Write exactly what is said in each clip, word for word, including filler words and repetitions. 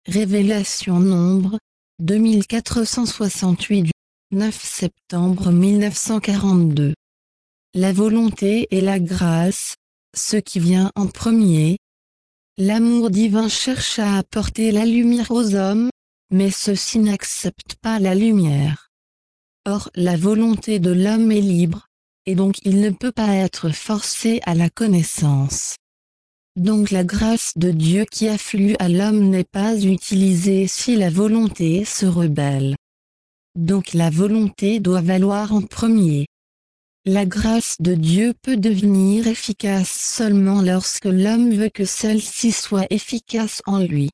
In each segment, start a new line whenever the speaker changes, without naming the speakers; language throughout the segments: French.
Révélation Nombre, deux mille quatre cent soixante-huit du neuf septembre mille neuf cent quarante-deux. La volonté et la grâce, ce qui vient en premier. L'amour divin cherche à apporter la lumière aux hommes, mais ceux-ci n'acceptent pas la lumière. Or la volonté de l'homme est libre, et donc il ne peut pas être forcé à la connaissance. Donc la grâce de Dieu qui afflue à l'homme n'est pas utilisée si la volonté se rebelle. Donc la volonté doit valoir en premier. La grâce de Dieu peut devenir efficace seulement lorsque l'homme veut que celle-ci soit efficace en lui.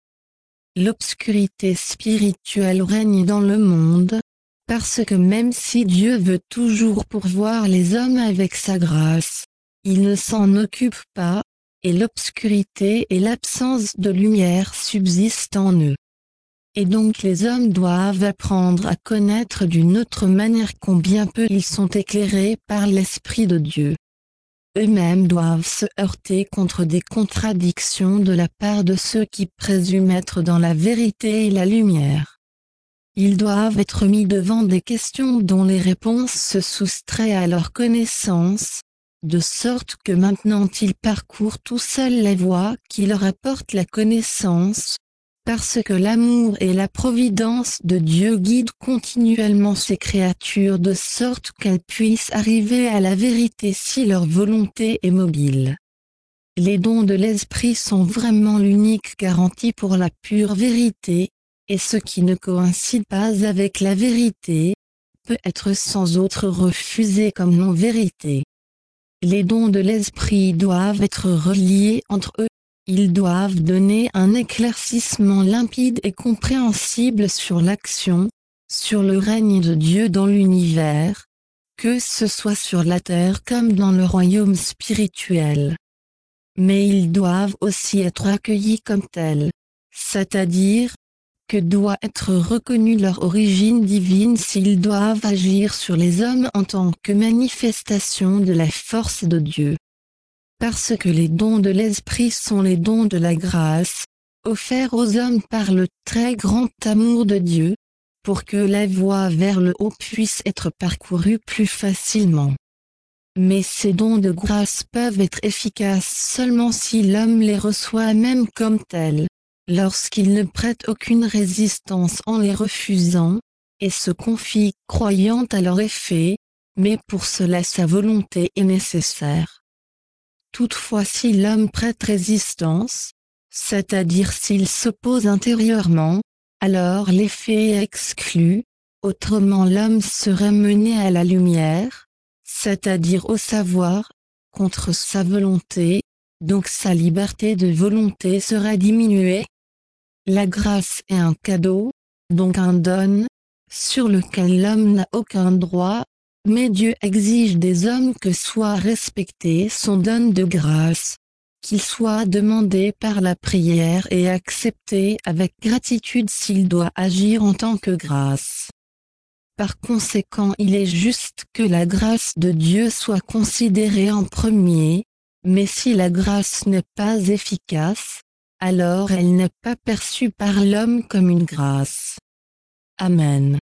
L'obscurité spirituelle règne dans le monde, parce que même si Dieu veut toujours pourvoir les hommes avec sa grâce, il ne s'en occupe pas, et l'obscurité et l'absence de lumière subsistent en eux. Et donc les hommes doivent apprendre à connaître d'une autre manière combien peu ils sont éclairés par l'Esprit de Dieu. Eux-mêmes doivent se heurter contre des contradictions de la part de ceux qui présument être dans la vérité et la lumière. Ils doivent être mis devant des questions dont les réponses se soustraient à leur connaissance, de sorte que maintenant ils parcourent tout seuls la voie qui leur apporte la connaissance, parce que l'amour et la providence de Dieu guident continuellement ces créatures de sorte qu'elles puissent arriver à la vérité si leur volonté est mobile. Les dons de l'Esprit sont vraiment l'unique garantie pour la pure vérité, et ce qui ne coïncide pas avec la vérité, peut être sans autre refusé comme non-vérité. Les dons de l'Esprit doivent être reliés entre eux. Ils doivent donner un éclaircissement limpide et compréhensible sur l'action, sur le règne de Dieu dans l'univers, que ce soit sur la terre comme dans le royaume spirituel. Mais ils doivent aussi être accueillis comme tels, c'est-à-dire que doit être reconnue leur origine divine s'ils doivent agir sur les hommes en tant que manifestation de la force de Dieu. Parce que les dons de l'Esprit sont les dons de la grâce, offerts aux hommes par le très grand amour de Dieu, pour que la voie vers le haut puisse être parcourue plus facilement. Mais ces dons de grâce peuvent être efficaces seulement si l'homme les reçoit même comme tels, lorsqu'il ne prête aucune résistance en les refusant, et se confie croyant à leur effet, mais pour cela sa volonté est nécessaire. Toutefois si l'homme prête résistance, c'est-à-dire s'il s'oppose intérieurement, alors l'effet est exclu, autrement l'homme serait mené à la lumière, c'est-à-dire au savoir, contre sa volonté, donc sa liberté de volonté sera diminuée. La grâce est un cadeau, donc un don, sur lequel l'homme n'a aucun droit, mais Dieu exige des hommes que soit respecté son don de grâce, qu'il soit demandé par la prière et accepté avec gratitude s'il doit agir en tant que grâce. Par conséquent, il est juste que la grâce de Dieu soit considérée en premier, mais si la grâce n'est pas efficace, alors elle n'est pas perçue par l'homme comme une grâce. Amen.